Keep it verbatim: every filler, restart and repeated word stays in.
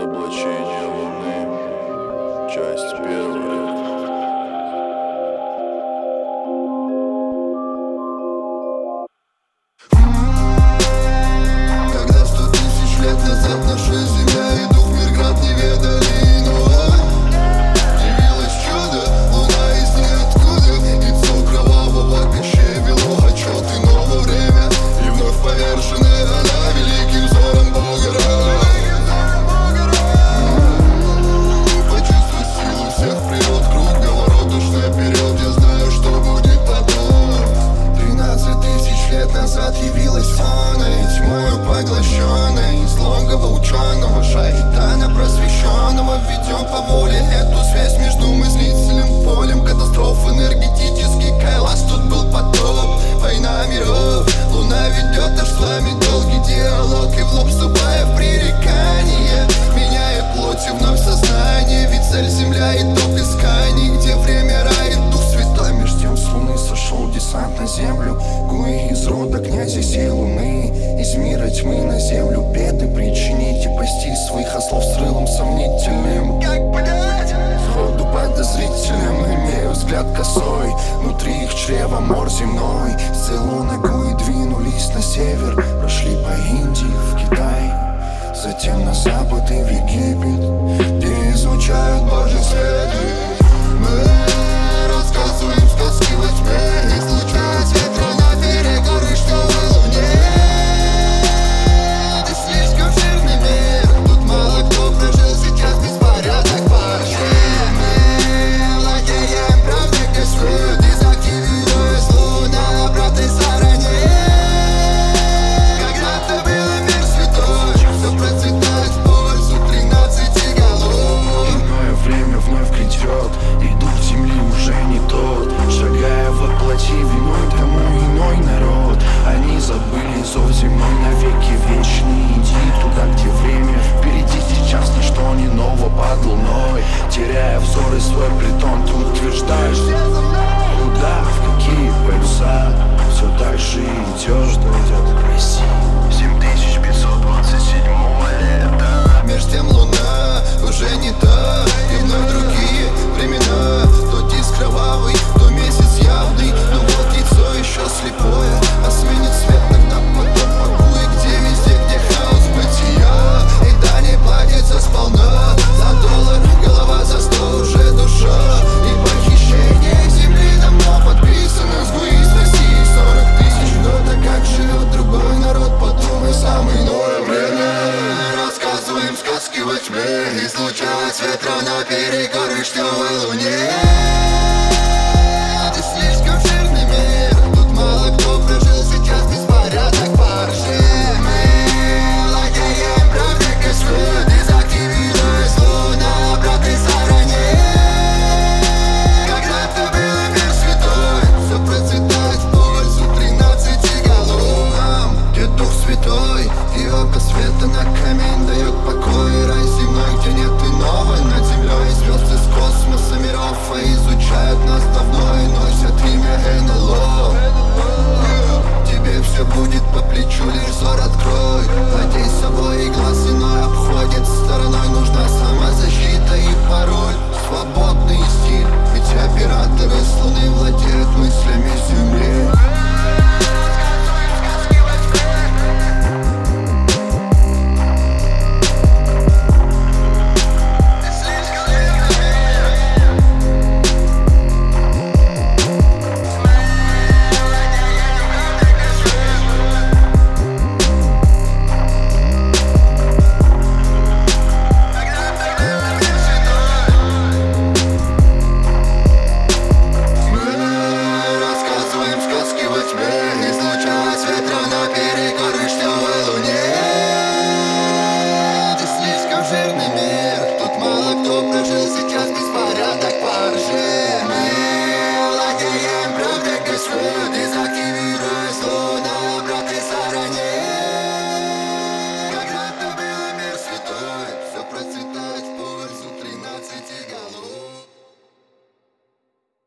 Разоблачение Луны. Часть первая. Когда сто тысяч лет назад наша земля и дух мир град не ведали иного, явилось чудо, луна из ниоткуда. Яйцо кровавого Кощея вело отчет иного время, и вновь поверженная она великим взором Бога. Почувствуй силу всех природ, круговороточный период. Я знаю, что будет потом. Тринадцать тысяч лет назад явилась она, и тьмою поглощенная из логова ученого шайтана просвещенного. Введем по воле эту связь между мыслительным полем. Катастроф энергетический Кайлас, тут был потоп. Война миров, луна ведет наш с вами долгий диалог, и в лоб вступая в пререкание, меняя плоть и вновь сознание. Ведь цель земля, итог исканий, где время рай и дух святой. Меж тем с луны сошел десант на землю, гуи из рода князя сей луны. Из мира тьмы на землю беды причинить и пасти своих ослов с рылом сомнительным. Как, блядь? Сходу подозрительным, имею взгляд косой, внутри их чрева мор земной. С Цейлона гуи двинулись на север, прошли по Индии в Китай, затем на запад и в Египет, где изучают Божьи следы. Мы рассказываем сказки во тьме, излучая свет на берегу ручной луне. Это слишком жирный мир, тут мало кто прожил, сейчас беспорядок вообще. Мы владеем правдой, кэшфрут, дезактивируясь луна на обратной стороне. Когда-то был мир святой, все процветает в пользу тринадцати голов. Иное время вновь грядет, и дух земли уже не тот. Шагая во плоти, виной тому иной народ. Они забыли зов земной навеки вечный. Иди туда, где время впереди, сейчас ничто не ново под луной. Теряя взор и свой притон, ты утверждаешь: куда, в какие полюса? Все так же идешь, что идет в России. семь тысяч пятьсот двадцать седьмого лета. Меж тем луна уже не та, и вновь другие времена. То диск кровавый, то месяц явный, но вот яйцо еще слепое, а сменит свет тогда потом покой. Где везде, где хаос бытия, и да не платится сполна. За доллар голова, за сто уже душа, и похищение земли давно подписано. С гуи из России сорок тысяч, но-то как живет другой народ, подумай, самое иное время. Рассказываем сказки во тьме, излучая свет на берегу